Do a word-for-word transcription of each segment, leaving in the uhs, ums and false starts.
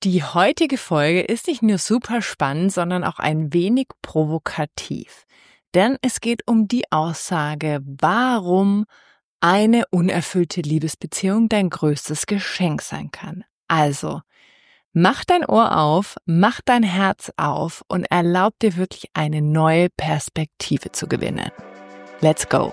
Die heutige Folge ist nicht nur super spannend, sondern auch ein wenig provokativ. Denn es geht um die Aussage, warum eine unerfüllte Liebesbeziehung dein größtes Geschenk sein kann. Also, mach dein Ohr auf, mach dein Herz auf und erlaub dir wirklich eine neue Perspektive zu gewinnen. Let's go!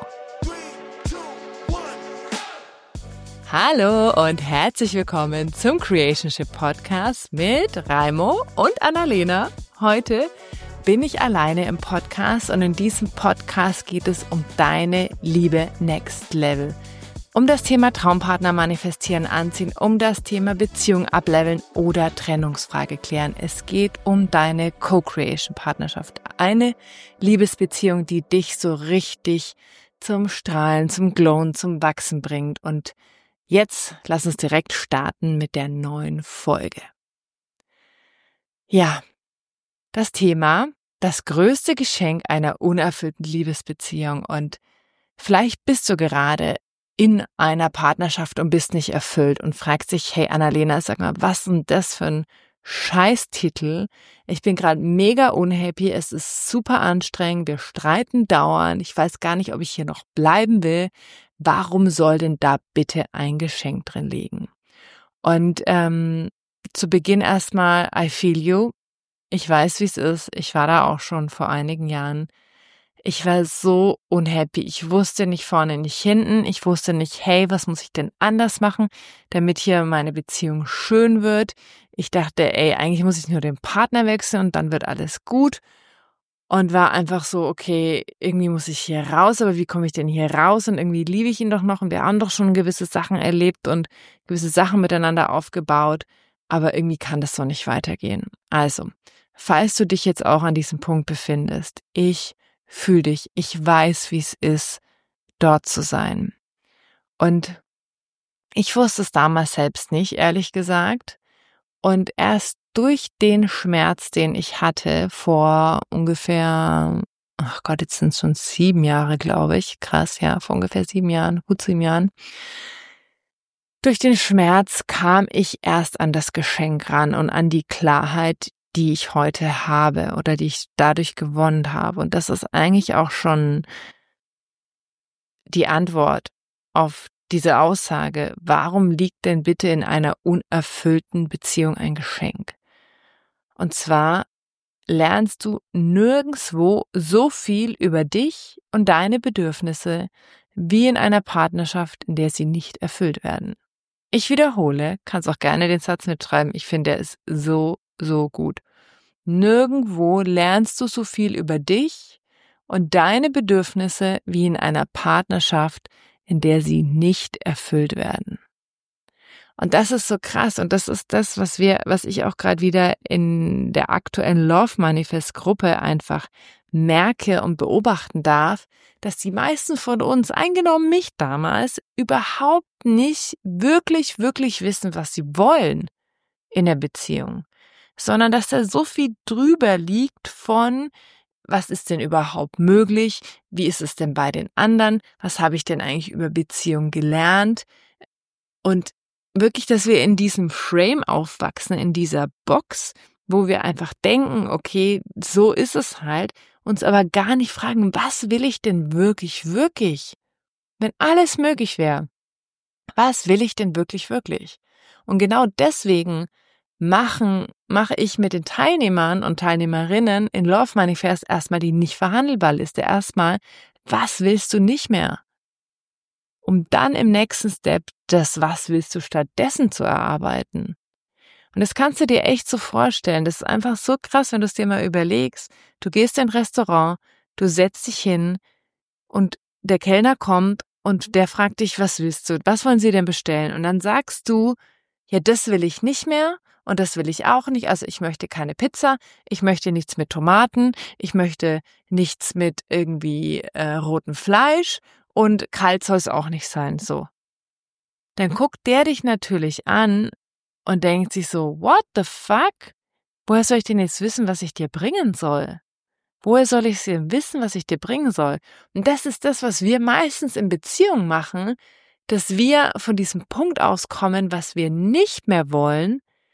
Hallo und herzlich willkommen zum Creationship Podcast mit Raimo und Annalena. Heute bin ich alleine im Podcast und in diesem Podcast geht es um deine Liebe Next Level. Um das Thema Traumpartner manifestieren, anziehen, um das Thema Beziehung ableveln oder Trennungsfrage klären. Es geht um deine Co-Creation-Partnerschaft. Eine Liebesbeziehung, die dich so richtig zum Strahlen, zum Glowen, zum Wachsen bringt. Und jetzt lass uns direkt starten mit der neuen Folge. Ja, das Thema, das größte Geschenk einer unerfüllten Liebesbeziehung. Und vielleicht bist du gerade in einer Partnerschaft und bist nicht erfüllt und fragst dich, hey Annalena, sag mal, was ist denn das für ein Scheißtitel? Ich bin gerade mega unhappy, es ist super anstrengend, wir streiten dauernd, ich weiß gar nicht, ob ich hier noch bleiben will. Warum soll denn da bitte ein Geschenk drin liegen? Und ähm, zu Beginn erstmal, I feel you. Ich weiß, wie es ist. Ich war da auch schon vor einigen Jahren. Ich war so unhappy. Ich wusste nicht vorne, nicht hinten. Ich wusste nicht, hey, was muss ich denn anders machen, damit hier meine Beziehung schön wird. Ich dachte, ey, eigentlich muss ich nur den Partner wechseln und dann wird alles gut. Und war einfach so, okay, irgendwie muss ich hier raus, aber wie komme ich denn hier raus? Und irgendwie liebe ich ihn doch noch und wir haben doch schon gewisse Sachen erlebt und gewisse Sachen miteinander aufgebaut. Aber irgendwie kann das so nicht weitergehen. Also, falls du dich jetzt auch an diesem Punkt befindest, ich fühl dich, ich weiß, wie es ist, dort zu sein. Und ich wusste es damals selbst nicht, ehrlich gesagt. Und erst durch den Schmerz, den ich hatte vor ungefähr, ach Gott, jetzt sind es schon sieben Jahre, glaube ich, krass, ja, vor ungefähr sieben Jahren, gut sieben Jahren, durch den Schmerz kam ich erst an das Geschenk ran und an die Klarheit, die ich heute habe oder die ich dadurch gewonnen habe. Und das ist eigentlich auch schon die Antwort auf diese Aussage, warum liegt denn bitte in einer unerfüllten Beziehung ein Geschenk? Und zwar lernst du nirgendwo so viel über dich und deine Bedürfnisse wie in einer Partnerschaft, in der sie nicht erfüllt werden. Ich wiederhole, kannst auch gerne den Satz mitschreiben, ich finde, der ist so, so gut. Nirgendwo lernst du so viel über dich und deine Bedürfnisse wie in einer Partnerschaft, in der sie nicht erfüllt werden. Und das ist so krass und das ist das, was wir, was ich auch gerade wieder in der aktuellen Love Manifest Gruppe einfach merke und beobachten darf, dass die meisten von uns, eingenommen mich damals, überhaupt nicht wirklich, wirklich wissen, was sie wollen in der Beziehung, sondern dass da so viel drüber liegt von, was ist denn überhaupt möglich? Wie ist es denn bei den anderen? Was habe ich denn eigentlich über Beziehung gelernt? Und wirklich, dass wir in diesem Frame aufwachsen, in dieser Box, wo wir einfach denken, okay, so ist es halt, uns aber gar nicht fragen, was will ich denn wirklich, wirklich? Wenn alles möglich wäre, was will ich denn wirklich, wirklich? Und genau deswegen machen, mache ich mit den Teilnehmern und Teilnehmerinnen in Love Manifest erstmal die nicht verhandelbar Liste. Erstmal, was willst du nicht mehr? Um dann im nächsten Step das, was willst du stattdessen zu erarbeiten. Und das kannst du dir echt so vorstellen. Das ist einfach so krass, wenn du es dir mal überlegst. Du gehst in ein Restaurant, du setzt dich hin und der Kellner kommt und der fragt dich, was willst du? Was wollen sie denn bestellen? Und dann sagst du, ja, das will ich nicht mehr und das will ich auch nicht. Also ich möchte keine Pizza, ich möchte nichts mit Tomaten, ich möchte nichts mit irgendwie äh, rotem Fleisch und kalt soll es auch nicht sein. So. Dann guckt der dich natürlich an und denkt sich so, what the fuck? Woher soll ich denn jetzt wissen, was ich dir bringen soll? Woher soll ich denn wissen, was ich dir bringen soll? Und das ist das, was wir meistens in Beziehungen machen, dass wir von diesem Punkt auskommen, was wir nicht mehr wollen,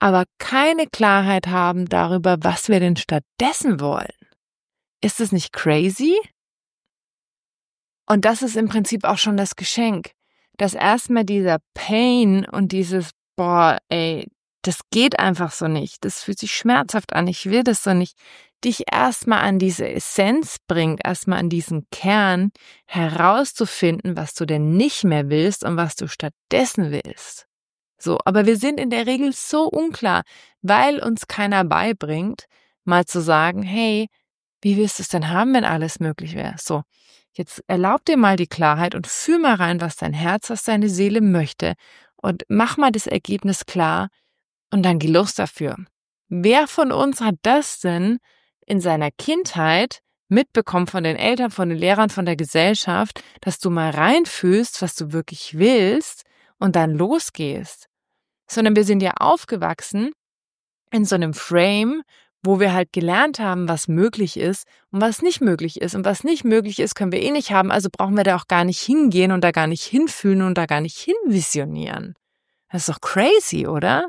aber keine Klarheit haben darüber, was wir denn stattdessen wollen. Ist es nicht crazy? Und das ist im Prinzip auch schon das Geschenk, dass erstmal dieser Pain und dieses, boah, ey, das geht einfach so nicht, das fühlt sich schmerzhaft an, ich will das so nicht, dich erstmal an diese Essenz bringt, erstmal an diesen Kern herauszufinden, was du denn nicht mehr willst und was du stattdessen willst. So, aber wir sind in der Regel so unklar, weil uns keiner beibringt, mal zu sagen, hey, wie willst du es denn haben, wenn alles möglich wäre? So, jetzt erlaub dir mal die Klarheit und fühl mal rein, was dein Herz, was deine Seele möchte und mach mal das Ergebnis klar und dann geh los dafür. Wer von uns hat das denn in seiner Kindheit mitbekommen von den Eltern, von den Lehrern, von der Gesellschaft, dass du mal reinfühlst, was du wirklich willst und dann losgehst? Sondern wir sind ja aufgewachsen in so einem Frame, wo wir halt gelernt haben, was möglich ist und was nicht möglich ist. Und was nicht möglich ist, können wir eh nicht haben, also brauchen wir da auch gar nicht hingehen und da gar nicht hinfühlen und da gar nicht hinvisionieren. Das ist doch crazy, oder?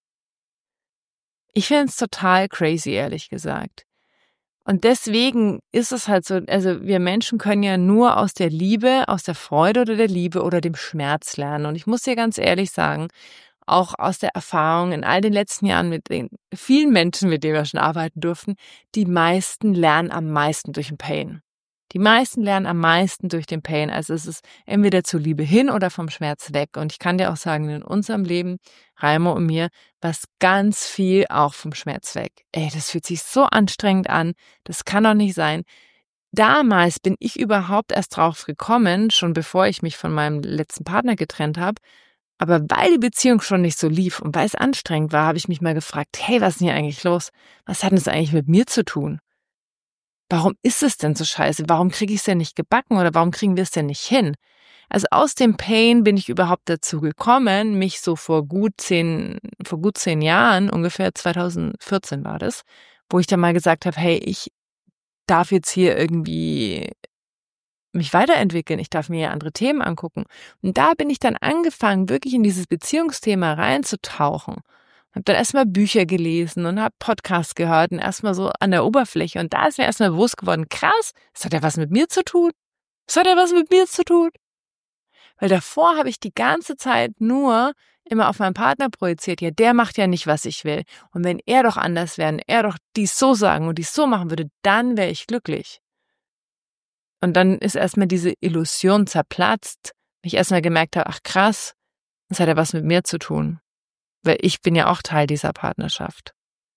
Ich finde es total crazy, ehrlich gesagt. Und deswegen ist es halt so, also wir Menschen können ja nur aus der Liebe, aus der Freude oder der Liebe oder dem Schmerz lernen. Und ich muss dir ganz ehrlich sagen, auch aus der Erfahrung in all den letzten Jahren mit den vielen Menschen, mit denen wir schon arbeiten durften, die meisten lernen am meisten durch den Pain. Die meisten lernen am meisten durch den Pain. Also es ist entweder zur Liebe hin oder vom Schmerz weg. Und ich kann dir auch sagen, in unserem Leben, Raimo und mir, war ganz viel auch vom Schmerz weg. Ey, das fühlt sich so anstrengend an. Das kann doch nicht sein. Damals bin ich überhaupt erst drauf gekommen, schon bevor ich mich von meinem letzten Partner getrennt habe. Aber weil die Beziehung schon nicht so lief und weil es anstrengend war, habe ich mich mal gefragt, hey, was ist denn hier eigentlich los? Was hat denn das eigentlich mit mir zu tun? Warum ist es denn so scheiße? Warum kriege ich es denn nicht gebacken oder warum kriegen wir es denn nicht hin? Also aus dem Pain bin ich überhaupt dazu gekommen, mich so vor gut zehn, vor gut zehn Jahren, ungefähr zweitausendvierzehn war das, wo ich dann mal gesagt habe, hey, ich darf jetzt hier irgendwie mich weiterentwickeln, ich darf mir andere Themen angucken. Und da bin ich dann angefangen, wirklich in dieses Beziehungsthema reinzutauchen. Habe dann erstmal Bücher gelesen und habe Podcasts gehört und erstmal so an der Oberfläche. Und da ist mir erstmal bewusst geworden, krass, das hat ja was mit mir zu tun. Das hat ja was mit mir zu tun. Weil davor habe ich die ganze Zeit nur immer auf meinen Partner projiziert. Ja, der macht ja nicht, was ich will. Und wenn er doch anders wäre, wenn er doch dies so sagen und dies so machen würde, dann wäre ich glücklich. Und dann ist erstmal diese Illusion zerplatzt. Ich erstmal gemerkt habe, ach krass, das hat ja was mit mir zu tun. Weil ich bin ja auch Teil dieser Partnerschaft.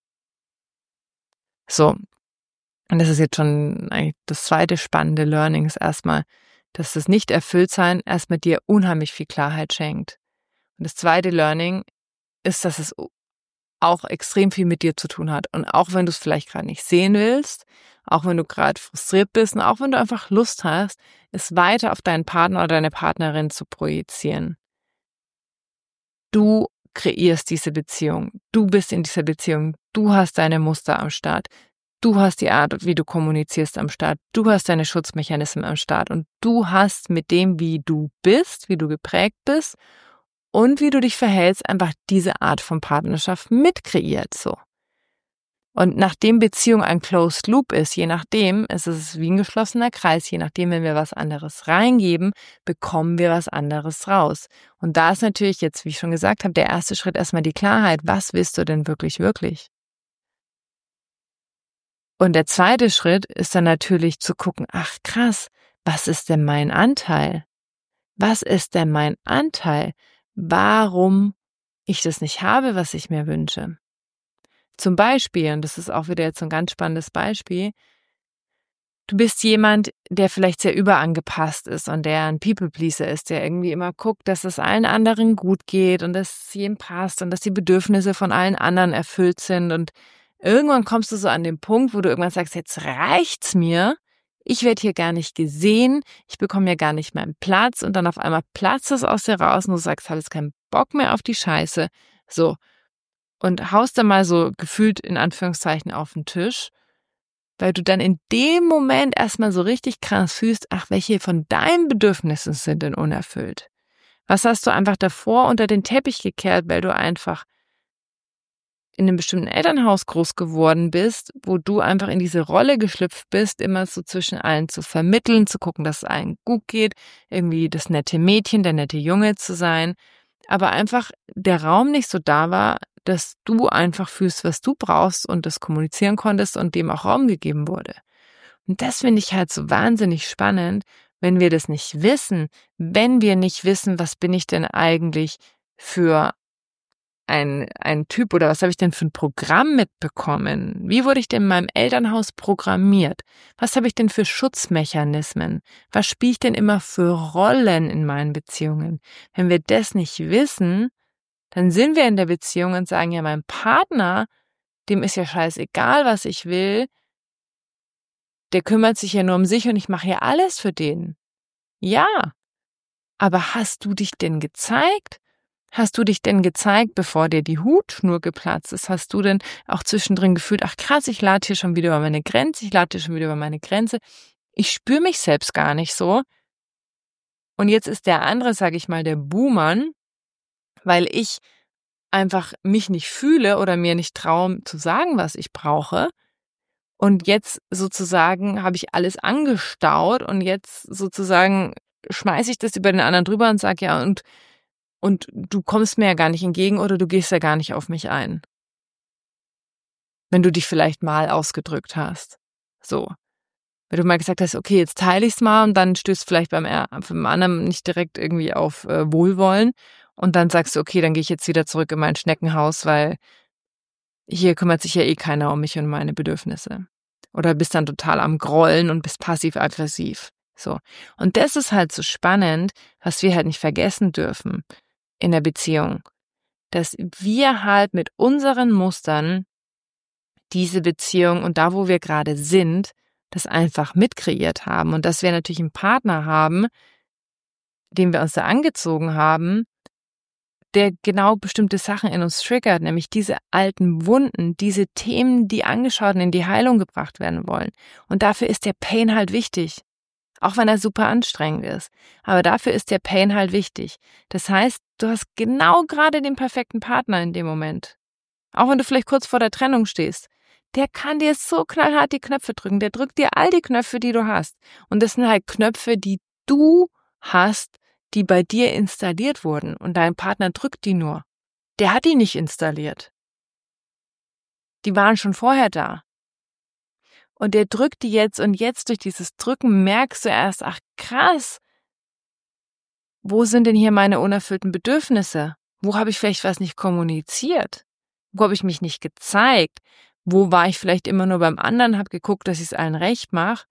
So, und das ist jetzt schon eigentlich das zweite spannende Learning ist erstmal, dass das Nicht-Erfülltsein erstmal dir unheimlich viel Klarheit schenkt. Und das zweite Learning ist, dass es auch extrem viel mit dir zu tun hat. Und auch wenn du es vielleicht gerade nicht sehen willst, auch wenn du gerade frustriert bist und auch wenn du einfach Lust hast, es weiter auf deinen Partner oder deine Partnerin zu projizieren. Du kreierst diese Beziehung. Du bist in dieser Beziehung. Du hast deine Muster am Start. Du hast die Art, wie du kommunizierst am Start. Du hast deine Schutzmechanismen am Start. Und du hast mit dem, wie du bist, wie du geprägt bist und wie du dich verhältst, einfach diese Art von Partnerschaft mitkreiert, so. Und nachdem Beziehung ein Closed Loop ist, je nachdem, ist es wie ein geschlossener Kreis, je nachdem, wenn wir was anderes reingeben, bekommen wir was anderes raus. Und da ist natürlich jetzt, wie ich schon gesagt habe, der erste Schritt erstmal die Klarheit, was willst du denn wirklich, wirklich? Und der zweite Schritt ist dann natürlich zu gucken, ach krass, was ist denn mein Anteil? Was ist denn mein Anteil? Warum ich das nicht habe, was ich mir wünsche? Zum Beispiel, und das ist auch wieder jetzt so ein ganz spannendes Beispiel, du bist jemand, der vielleicht sehr überangepasst ist und der ein People-Pleaser ist, der irgendwie immer guckt, dass es allen anderen gut geht und dass es jedem passt und dass die Bedürfnisse von allen anderen erfüllt sind. Und irgendwann kommst du so an den Punkt, wo du irgendwann sagst, jetzt reicht's mir, ich werde hier gar nicht gesehen, ich bekomme ja gar nicht meinen Platz und dann auf einmal platzt es aus dir raus und du sagst, habe jetzt keinen Bock mehr auf die Scheiße. So. Und haust dann mal so gefühlt in Anführungszeichen auf den Tisch, weil du dann in dem Moment erstmal so richtig krass fühlst, ach, welche von deinen Bedürfnissen sind denn unerfüllt? Was hast du einfach davor unter den Teppich gekehrt, weil du einfach in einem bestimmten Elternhaus groß geworden bist, wo du einfach in diese Rolle geschlüpft bist, immer so zwischen allen zu vermitteln, zu gucken, dass es allen gut geht, irgendwie das nette Mädchen, der nette Junge zu sein, aber einfach der Raum nicht so da war, dass du einfach fühlst, was du brauchst und das kommunizieren konntest und dem auch Raum gegeben wurde. Und das finde ich halt so wahnsinnig spannend, wenn wir das nicht wissen, wenn wir nicht wissen, was bin ich denn eigentlich für ein, ein Typ oder was habe ich denn für ein Programm mitbekommen? Wie wurde ich denn in meinem Elternhaus programmiert? Was habe ich denn für Schutzmechanismen? Was spiele ich denn immer für Rollen in meinen Beziehungen? Wenn wir das nicht wissen, dann sind wir in der Beziehung und sagen, ja, mein Partner, dem ist ja scheißegal, was ich will, der kümmert sich ja nur um sich und ich mache ja alles für den. Ja, aber hast du dich denn gezeigt? Hast du dich denn gezeigt, bevor dir die Hutschnur geplatzt ist? Hast du denn auch zwischendrin gefühlt, ach krass, ich lade hier schon wieder über meine Grenze, ich lade hier schon wieder über meine Grenze. Ich spüre mich selbst gar nicht so. Und jetzt ist der andere, sage ich mal, der Buhmann, weil ich einfach mich nicht fühle oder mir nicht traue zu sagen, was ich brauche. Und jetzt sozusagen habe ich alles angestaut und jetzt sozusagen schmeiße ich das über den anderen drüber und sage, ja, und Und du kommst mir ja gar nicht entgegen oder du gehst ja gar nicht auf mich ein. Wenn du dich vielleicht mal ausgedrückt hast. So. Wenn du mal gesagt hast, okay, jetzt teile ich's mal und dann stößt vielleicht beim, beim anderen nicht direkt irgendwie auf äh, Wohlwollen und dann sagst du, okay, dann gehe ich jetzt wieder zurück in mein Schneckenhaus, weil hier kümmert sich ja eh keiner um mich und meine Bedürfnisse. Oder bist dann total am Grollen und bist passiv-aggressiv. So. Und das ist halt so spannend, was wir halt nicht vergessen dürfen in der Beziehung, dass wir halt mit unseren Mustern diese Beziehung und da, wo wir gerade sind, das einfach mitkreiert haben und dass wir natürlich einen Partner haben, den wir uns da angezogen haben, der genau bestimmte Sachen in uns triggert, nämlich diese alten Wunden, diese Themen, die angeschaut und in die Heilung gebracht werden wollen. Und dafür ist der Pain halt wichtig. Auch wenn er super anstrengend ist. Aber dafür ist der Pain halt wichtig. Das heißt, du hast genau gerade den perfekten Partner in dem Moment. Auch wenn du vielleicht kurz vor der Trennung stehst. Der kann dir so knallhart die Knöpfe drücken. Der drückt dir all die Knöpfe, die du hast. Und das sind halt Knöpfe, die du hast, die bei dir installiert wurden. Und dein Partner drückt die nur. Der hat die nicht installiert. Die waren schon vorher da. Und der drückt die jetzt und jetzt durch dieses Drücken merkst du erst, ach krass, wo sind denn hier meine unerfüllten Bedürfnisse? Wo habe ich vielleicht was nicht kommuniziert? Wo habe ich mich nicht gezeigt? Wo war ich vielleicht immer nur beim anderen, habe geguckt, dass ich es allen recht mache?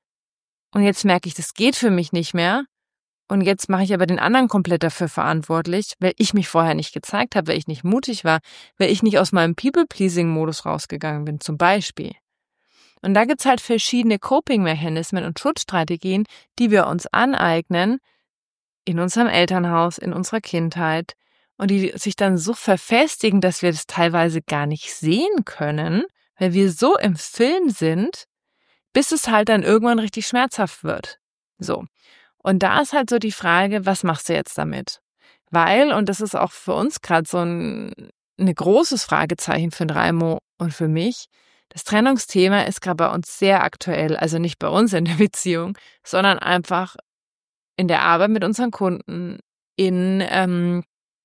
Und jetzt merke ich, das geht für mich nicht mehr. Und jetzt mache ich aber den anderen komplett dafür verantwortlich, weil ich mich vorher nicht gezeigt habe, weil ich nicht mutig war, weil ich nicht aus meinem People-Pleasing-Modus rausgegangen bin, zum Beispiel. Und da gibt's halt verschiedene Coping-Mechanismen und Schutzstrategien, die wir uns aneignen in unserem Elternhaus, in unserer Kindheit und die sich dann so verfestigen, dass wir das teilweise gar nicht sehen können, weil wir so im Film sind, bis es halt dann irgendwann richtig schmerzhaft wird. So. Und da ist halt so die Frage, was machst du jetzt damit? Weil, und das ist auch für uns gerade so ein, ein großes Fragezeichen für den Raimo und für mich, das Trennungsthema ist gerade bei uns sehr aktuell, also nicht bei uns in der Beziehung, sondern einfach in der Arbeit mit unseren Kunden, in, ähm,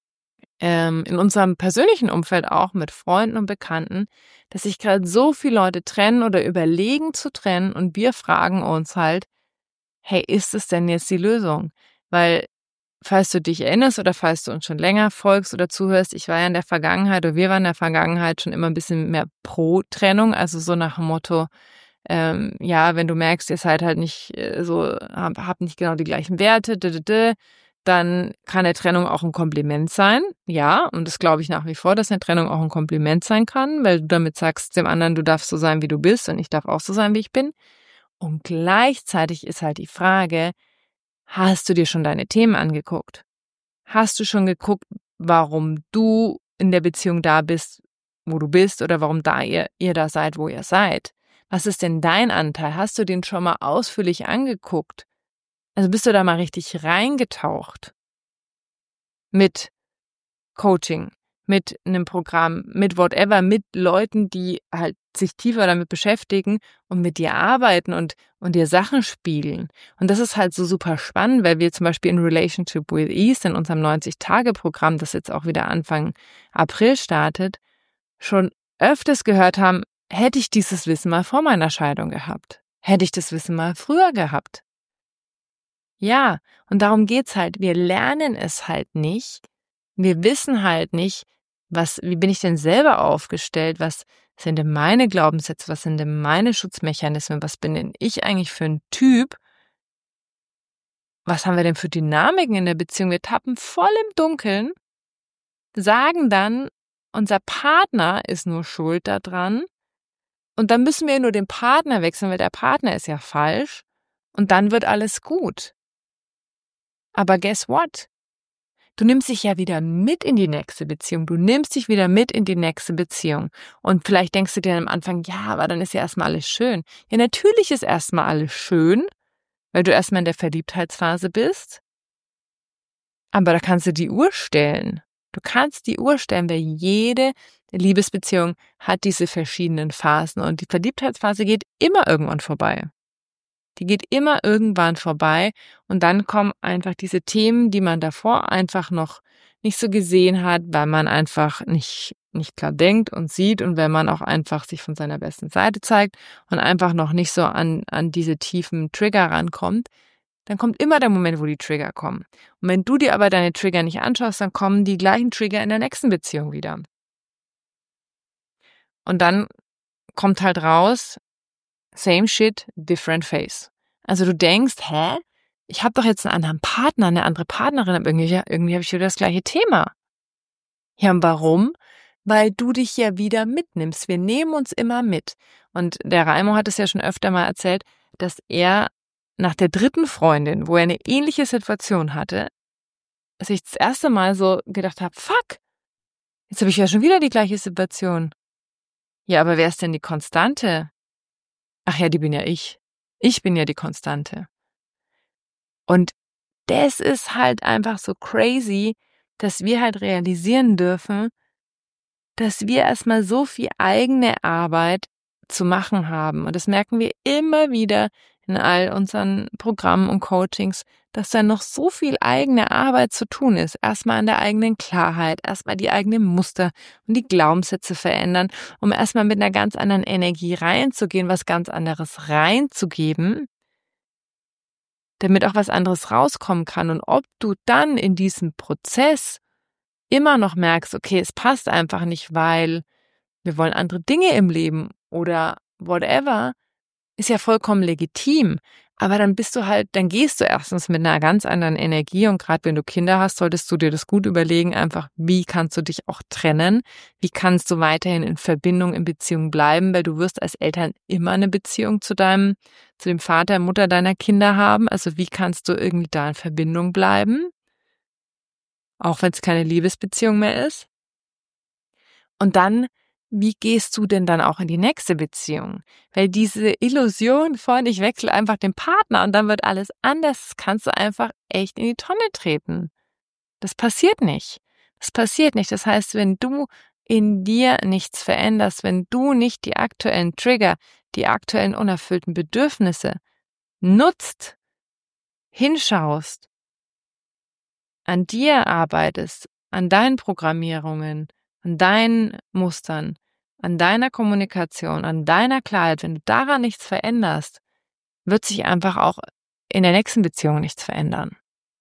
ähm, in unserem persönlichen Umfeld auch mit Freunden und Bekannten, dass sich gerade so viele Leute trennen oder überlegen zu trennen und wir fragen uns halt, hey, ist es denn jetzt die Lösung? Weil falls du dich erinnerst oder falls du uns schon länger folgst oder zuhörst, ich war ja in der Vergangenheit oder wir waren in der Vergangenheit schon immer ein bisschen mehr pro Trennung, also so nach dem Motto, ähm, ja, wenn du merkst, ihr seid halt nicht äh, so, habt hab nicht genau die gleichen Werte, d -d -d, dann kann eine Trennung auch ein Kompliment sein, ja, und das glaube ich nach wie vor, dass eine Trennung auch ein Kompliment sein kann, weil du damit sagst dem anderen, du darfst so sein, wie du bist und ich darf auch so sein, wie ich bin. Und gleichzeitig ist halt die Frage, hast du dir schon deine Themen angeguckt? Hast du schon geguckt, warum du in der Beziehung da bist, wo du bist oder warum da ihr, ihr da seid, wo ihr seid? Was ist denn dein Anteil? Hast du den schon mal ausführlich angeguckt? Also bist du da mal richtig reingetaucht mit Coaching, mit einem Programm, mit whatever, mit Leuten, die halt sich tiefer damit beschäftigen und mit dir arbeiten und, und dir Sachen spiegeln. Und das ist halt so super spannend, weil wir zum Beispiel in Relationship with Ease, in unserem neunzig-Tage-Programm, das jetzt auch wieder Anfang April startet, schon öfters gehört haben, hätte ich dieses Wissen mal vor meiner Scheidung gehabt. Hätte ich das Wissen mal früher gehabt. Ja, und darum geht's halt. Wir lernen es halt nicht. Wir wissen halt nicht, was, wie bin ich denn selber aufgestellt? Was sind denn meine Glaubenssätze? Was sind denn meine Schutzmechanismen? Was bin denn ich eigentlich für ein Typ? Was haben wir denn für Dynamiken in der Beziehung? Wir tappen voll im Dunkeln, sagen dann, unser Partner ist nur schuld daran. Und dann müssen wir nur den Partner wechseln, weil der Partner ist ja falsch. Und dann wird alles gut. Aber guess what? Du nimmst dich ja wieder mit in die nächste Beziehung. Du nimmst dich wieder mit in die nächste Beziehung. Und vielleicht denkst du dir am Anfang, ja, aber dann ist ja erstmal alles schön. Ja, natürlich ist erstmal alles schön, weil du erstmal in der Verliebtheitsphase bist. Aber da kannst du die Uhr stellen. Du kannst die Uhr stellen, weil jede Liebesbeziehung hat diese verschiedenen Phasen. Und die Verliebtheitsphase geht immer irgendwann vorbei. Die geht immer irgendwann vorbei und dann kommen einfach diese Themen, die man davor einfach noch nicht so gesehen hat, weil man einfach nicht, nicht klar denkt und sieht und wenn man auch einfach sich von seiner besten Seite zeigt und einfach noch nicht so an, an diese tiefen Trigger rankommt, dann kommt immer der Moment, wo die Trigger kommen. Und wenn du dir aber deine Trigger nicht anschaust, dann kommen die gleichen Trigger in der nächsten Beziehung wieder. Und dann kommt halt raus, same shit, different face. Also du denkst, hä? Ich habe doch jetzt einen anderen Partner, eine andere Partnerin, aber irgendwie, irgendwie habe ich wieder das gleiche Thema. Ja, und warum? Weil du dich ja wieder mitnimmst. Wir nehmen uns immer mit. Und der Raimo hat es ja schon öfter mal erzählt, dass er nach der dritten Freundin, wo er eine ähnliche Situation hatte, sich das erste Mal so gedacht hat, fuck, jetzt habe ich ja schon wieder die gleiche Situation. Ja, aber wer ist denn die Konstante? Ach ja, die bin ja ich. Ich bin ja die Konstante. Und das ist halt einfach so crazy, dass wir halt realisieren dürfen, dass wir erstmal so viel eigene Arbeit zu machen haben. Und das merken wir immer wieder in all unseren Programmen und Coachings, dass da noch so viel eigene Arbeit zu tun ist. Erstmal an der eigenen Klarheit, erstmal die eigenen Muster und die Glaubenssätze verändern, um erstmal mit einer ganz anderen Energie reinzugehen, was ganz anderes reinzugeben, damit auch was anderes rauskommen kann. Und ob du dann in diesem Prozess immer noch merkst, okay, es passt einfach nicht, weil wir wollen andere Dinge im Leben oder whatever, ist ja vollkommen legitim. Aber dann bist du halt, dann gehst du erstens mit einer ganz anderen Energie und gerade wenn du Kinder hast, solltest du dir das gut überlegen, einfach wie kannst du dich auch trennen, wie kannst du weiterhin in Verbindung, in Beziehung bleiben, weil du wirst als Eltern immer eine Beziehung zu deinem, zu dem Vater, Mutter deiner Kinder haben. Also wie kannst du irgendwie da in Verbindung bleiben, auch wenn es keine Liebesbeziehung mehr ist. Und dann, wie gehst du denn dann auch in die nächste Beziehung? Weil diese Illusion von, ich wechsle einfach den Partner und dann wird alles anders, kannst du einfach echt in die Tonne treten. Das passiert nicht. Das passiert nicht. Das heißt, wenn du in dir nichts veränderst, wenn du nicht die aktuellen Trigger, die aktuellen unerfüllten Bedürfnisse nutzt, hinschaust, an dir arbeitest, an deinen Programmierungen, an deinen Mustern, an deiner Kommunikation, an deiner Klarheit, wenn du daran nichts veränderst, wird sich einfach auch in der nächsten Beziehung nichts verändern.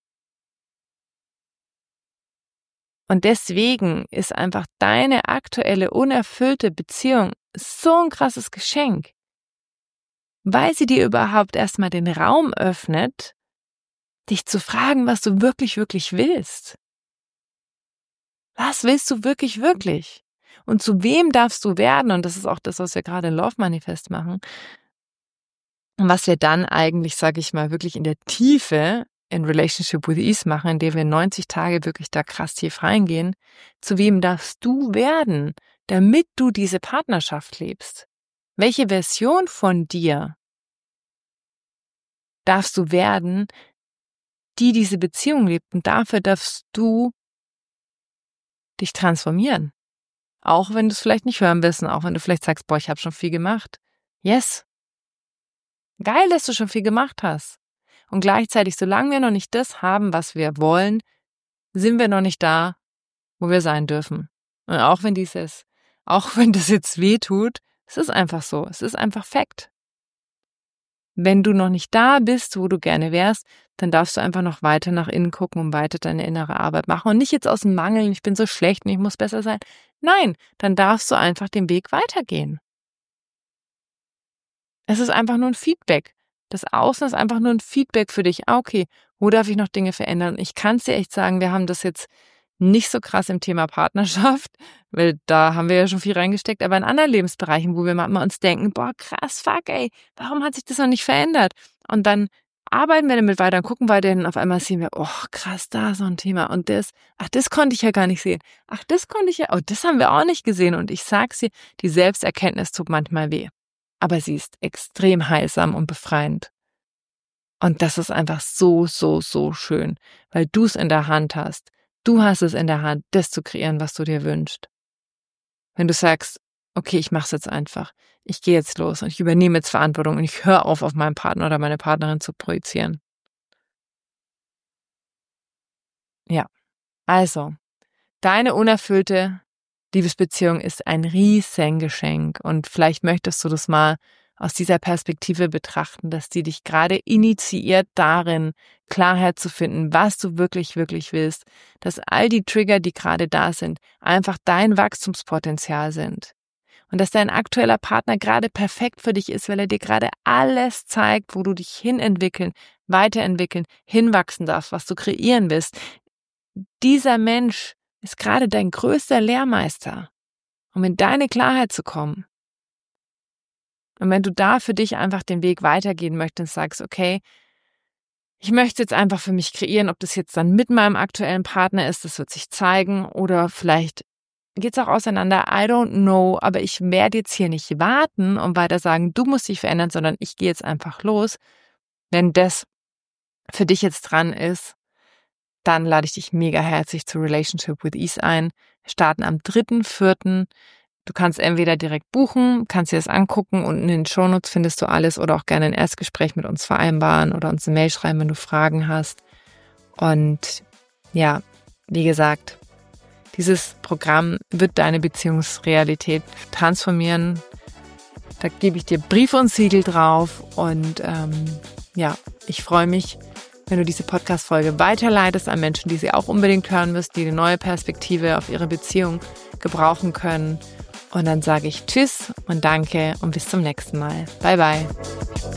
Und deswegen ist einfach deine aktuelle unerfüllte Beziehung so ein krasses Geschenk, weil sie dir überhaupt erstmal den Raum öffnet, dich zu fragen, was du wirklich, wirklich willst. Was willst du wirklich, wirklich? Und zu wem darfst du werden? Und das ist auch das, was wir gerade in Love Manifest machen. Und was wir dann eigentlich, sage ich mal, wirklich in der Tiefe in Relationship with Ease machen, indem wir neunzig Tage wirklich da krass tief reingehen. Zu wem darfst du werden, damit du diese Partnerschaft lebst? Welche Version von dir darfst du werden, die diese Beziehung lebt? Und dafür darfst du dich transformieren. Auch wenn du es vielleicht nicht hören willst und auch wenn du vielleicht sagst, boah, ich habe schon viel gemacht. Yes. Geil, dass du schon viel gemacht hast. Und gleichzeitig, solange wir noch nicht das haben, was wir wollen, sind wir noch nicht da, wo wir sein dürfen. Und auch wenn dieses, auch wenn das jetzt weh tut, es ist einfach so. Es ist einfach Fakt. Wenn du noch nicht da bist, wo du gerne wärst, dann darfst du einfach noch weiter nach innen gucken und weiter deine innere Arbeit machen. Und nicht jetzt aus dem Mangel, ich bin so schlecht und ich muss besser sein. Nein, dann darfst du einfach den Weg weitergehen. Es ist einfach nur ein Feedback. Das Außen ist einfach nur ein Feedback für dich. Ah, okay, wo darf ich noch Dinge verändern? Und ich kann es dir echt sagen, wir haben das jetzt nicht so krass im Thema Partnerschaft, weil da haben wir ja schon viel reingesteckt, aber in anderen Lebensbereichen, wo wir manchmal uns denken, boah, krass, fuck, ey, warum hat sich das noch nicht verändert? Und dann arbeiten wir damit weiter und gucken weiter hin und auf einmal sehen wir, oh, krass, da ist so ein Thema und das, ach, das konnte ich ja gar nicht sehen. Ach, das konnte ich ja, oh, das haben wir auch nicht gesehen. Und ich sag's dir, die Selbsterkenntnis tut manchmal weh, aber sie ist extrem heilsam und befreiend. Und das ist einfach so, so, so schön, weil du es in der Hand hast. Du hast es in der Hand, das zu kreieren, was du dir wünschst. Wenn du sagst, okay, ich mach's jetzt einfach. Ich gehe jetzt los und ich übernehme jetzt Verantwortung und ich höre auf, auf meinen Partner oder meine Partnerin zu projizieren. Ja, also, deine unerfüllte Liebesbeziehung ist ein Riesengeschenk und vielleicht möchtest du das mal aus dieser Perspektive betrachten, dass die dich gerade initiiert darin, Klarheit zu finden, was du wirklich, wirklich willst, dass all die Trigger, die gerade da sind, einfach dein Wachstumspotenzial sind. Und dass dein aktueller Partner gerade perfekt für dich ist, weil er dir gerade alles zeigt, wo du dich hinentwickeln, weiterentwickeln, hinwachsen darfst, was du kreieren willst. Dieser Mensch ist gerade dein größter Lehrmeister, um in deine Klarheit zu kommen. Und wenn du da für dich einfach den Weg weitergehen möchtest und sagst, okay, ich möchte jetzt einfach für mich kreieren, ob das jetzt dann mit meinem aktuellen Partner ist, das wird sich zeigen, oder vielleicht geht's auch auseinander, I don't know, aber ich werde jetzt hier nicht warten und weiter sagen, du musst dich verändern, sondern ich gehe jetzt einfach los. Wenn das für dich jetzt dran ist, dann lade ich dich mega herzlich zu Relationship with Ease ein. Wir starten am dritten vierten Du kannst entweder direkt buchen, kannst dir das angucken und in den Shownotes findest du alles oder auch gerne ein Erstgespräch mit uns vereinbaren oder uns eine Mail schreiben, wenn du Fragen hast. Und ja, wie gesagt, dieses Programm wird deine Beziehungsrealität transformieren. Da gebe ich dir Briefe und Siegel drauf und ähm, ja, ich freue mich, wenn du diese Podcast-Folge weiterleitest an Menschen, die sie auch unbedingt hören müssen, die eine neue Perspektive auf ihre Beziehung gebrauchen können. Und dann sage ich Tschüss und danke und bis zum nächsten Mal. Bye, bye.